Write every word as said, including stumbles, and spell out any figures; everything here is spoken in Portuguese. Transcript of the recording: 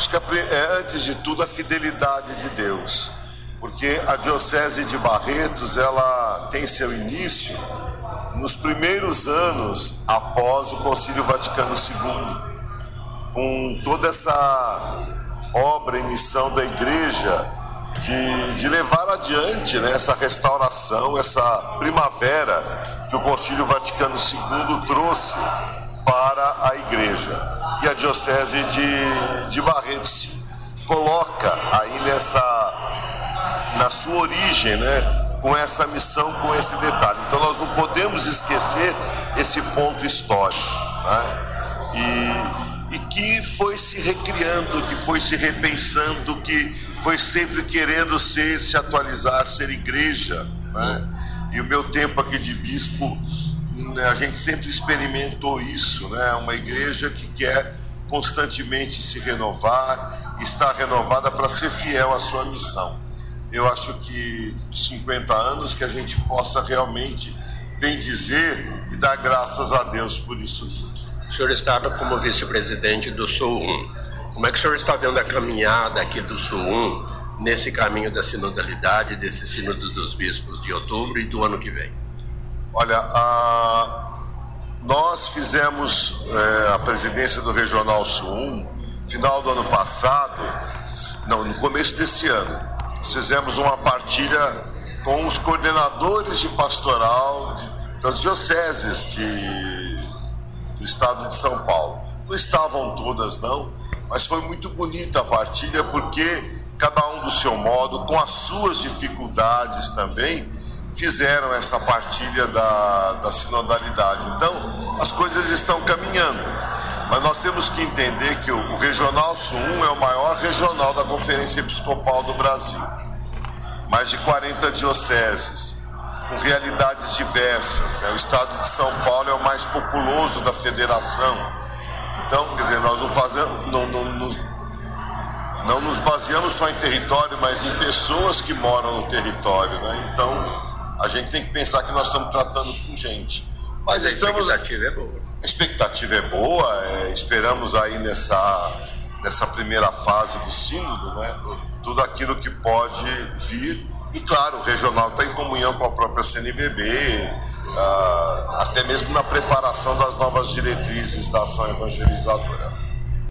Acho que é, antes de tudo, a fidelidade de Deus, porque a Diocese de Barretos, ela tem seu início nos primeiros anos após o Concílio Vaticano segundo, com toda essa obra e missão da Igreja de, de levar adiante, né, essa restauração, essa primavera que o Concílio Vaticano segundo trouxe para a Igreja. E a Diocese de, de Barretos se coloca aí nessa, na sua origem, né, com essa missão, com esse detalhe. Então nós não podemos esquecer esse ponto histórico, né? E, e que foi se recriando, que foi se repensando, que foi sempre querendo ser, se atualizar, ser igreja, né? E o meu tempo aqui de bispo, a gente sempre experimentou isso, né? Uma igreja que quer constantemente se renovar, estar renovada para ser fiel à sua missão. Eu acho que cinquenta anos que a gente possa realmente bendizer e dar graças a Deus por isso tudo. O senhor está como vice-presidente do Sul um. Como é que o senhor está vendo a caminhada aqui do Sul um nesse caminho da sinodalidade, desse sínodo dos bispos de outubro e do ano que vem? Olha, a... nós fizemos é, a presidência do Regional Sul um, final do ano passado, não, no começo desse ano. Nós fizemos uma partilha com os coordenadores de pastoral de, das dioceses de, do estado de São Paulo. Não estavam todas, não, mas foi muito bonita a partilha, porque cada um do seu modo, com as suas dificuldades também, fizeram essa partilha da, da sinodalidade. Então, as coisas estão caminhando, mas nós temos que entender que o, o Regional Sul um é o maior regional da Conferência Episcopal do Brasil. Mais de quarenta dioceses, com realidades diversas, né? O estado de São Paulo é o mais populoso da federação. Então, quer dizer, nós não, fazemos, não, não, nos, não nos baseamos só em território, mas em pessoas que moram no território, né? Então, a gente tem que pensar que nós estamos tratando com gente. Mas, Mas a estamos... expectativa é boa. A expectativa é boa, é, esperamos aí nessa, nessa primeira fase do sínodo, né, tudo aquilo que pode vir. E claro, o regional está em comunhão com a própria C N B B, ah, até mesmo na preparação das novas diretrizes da ação evangelizadora.